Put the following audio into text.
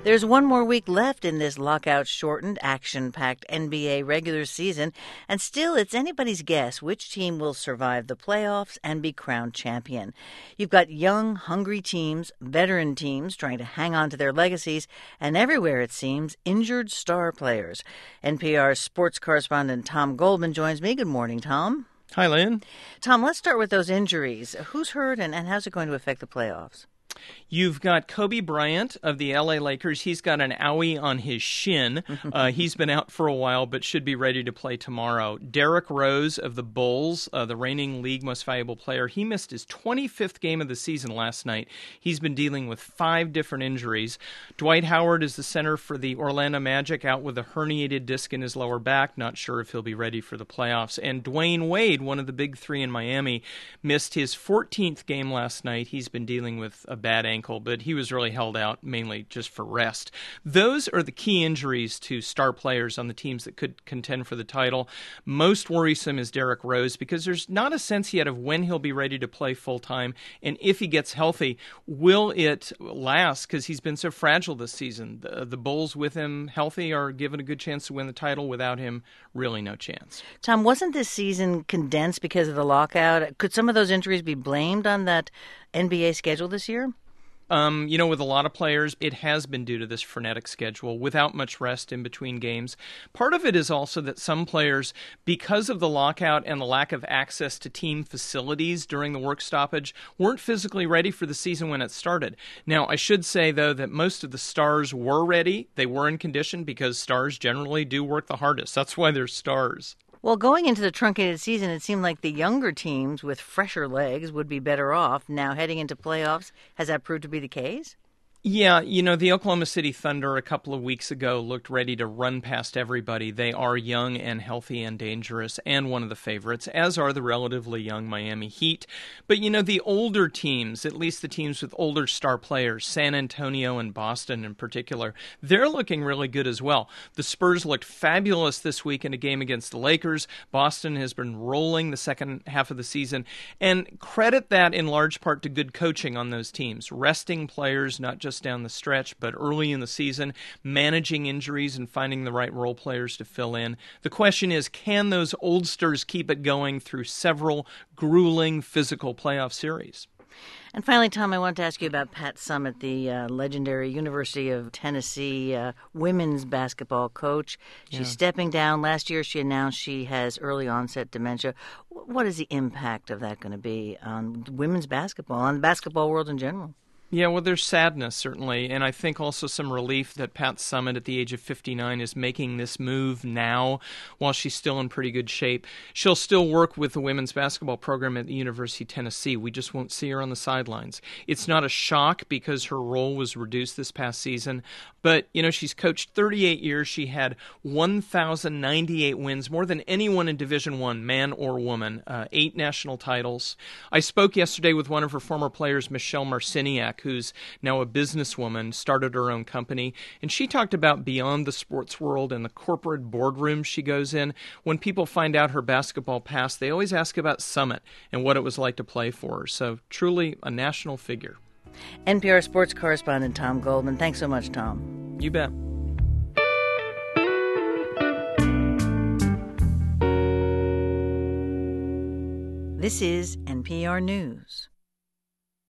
There's one more week left in this lockout-shortened, action-packed NBA regular season, and still it's anybody's guess which team will survive the playoffs and be crowned champion. You've got young, hungry teams, veteran teams trying to hang on to their legacies, and everywhere, it seems, injured star players. NPR's sports correspondent Tom Goldman joins me. Good morning, Tom. Hi, Lynn. Tom, let's start with those injuries. Who's hurt and how's it going to affect the playoffs? You've got Kobe Bryant of the LA Lakers. He's got an owie on his shin. He's been out for a while, but should be ready to play tomorrow. Derrick Rose of the Bulls, the reigning league most valuable player, he missed his 25th game of the season last night. He's been dealing with 5 different injuries. Dwight Howard is the center for the Orlando Magic, out with a herniated disc in his lower back. Not sure if he'll be ready for the playoffs. And Dwayne Wade, one of the big 3 in Miami, missed his 14th game last night. He's been dealing with a bad ankle, but he was really held out mainly just for rest. Those are the key injuries to star players on the teams that could contend for the title. Most worrisome is Derrick Rose, because there's not a sense yet of when he'll be ready to play full-time, and if he gets healthy, will it last, because he's been so fragile this season. The Bulls, with him healthy, are given a good chance to win the title. Without him, really no chance. Tom, wasn't this season condensed because of the lockout? Could some of those injuries be blamed on that NBA schedule this year? With a lot of players, it has been due to this frenetic schedule without much rest in between games. Part of it is also that some players, because of the lockout and the lack of access to team facilities during the work stoppage, weren't physically ready for the season when it started. Now, I should say, though, that most of the stars were ready. They were in condition, because stars generally do work the hardest. That's why they're stars. Well, going into the truncated season, it seemed like the younger teams with fresher legs would be better off. Now, heading into playoffs, has that proved to be the case? Yeah, the Oklahoma City Thunder a couple of weeks ago looked ready to run past everybody. They are young and healthy and dangerous, and one of the favorites, as are the relatively young Miami Heat. But, the older teams, at least the teams with older star players, San Antonio and Boston in particular, they're looking really good as well. The Spurs looked fabulous this week in a game against the Lakers. Boston has been rolling the second half of the season, and credit that in large part to good coaching on those teams, resting players, not just down the stretch, but early in the season, managing injuries and finding the right role players to fill in. The question is, can those oldsters keep it going through several grueling physical playoff series? And finally, Tom, I want to ask you about Pat Summitt, the legendary University of Tennessee women's basketball coach. She's stepping down. Last year, she announced she has early onset dementia. What is the impact of that going to be on women's basketball, on the basketball world in general? Yeah, well, there's sadness, certainly, and I think also some relief that Pat Summitt, at the age of 59, is making this move now while she's still in pretty good shape. She'll still work with the women's basketball program at the University of Tennessee. We just won't see her on the sidelines. It's not a shock because her role was reduced this past season, but, she's coached 38 years. She had 1,098 wins, more than anyone in Division I, man or woman, 8 national titles. I spoke yesterday with one of her former players, Michelle Marciniak, who's now a businesswoman, started her own company, and she talked about beyond the sports world and the corporate boardroom she goes in. When people find out her basketball past, they always ask about Summitt and what it was like to play for her. So truly a national figure. NPR sports correspondent Tom Goldman. Thanks so much, Tom. You bet. This is NPR News.